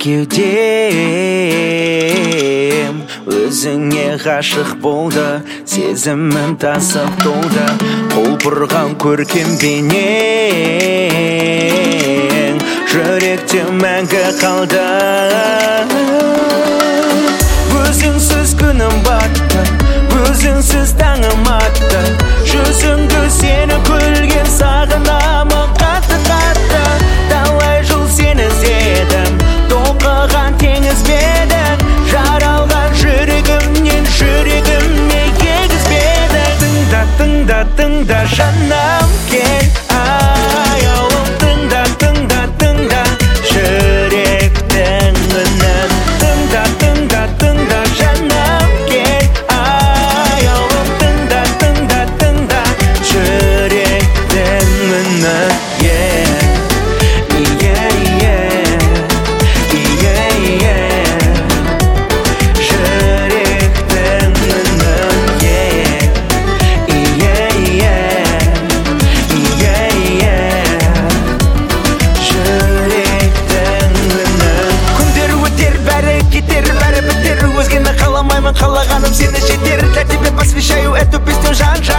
кеудем өзіңе ғашық болды, сезімім тасып толды, құлпырған көркем бейнең жүректе мәңгі қалды. Өзіңсіз күнім батты, өзіңсіз таңым атты, жүзіңді сені күлген сағынамын қатты-қатты. Талай жыл сені іздедім, толқыған теңіз бедің, жаралған жүрегімнен жүрегіме егізбедің. Тыңда, тыңда, тыңда жаным, кел аяулым, тыңда, тыңда, тыңда жүректің үнін. Тыңда, тыңда, тыңда жаным, кел аяулым, тыңда, тыңда, тыңда жүректің үнін. Қалағаным сені жетер, для тебя посвящаю эту песню жан-жан.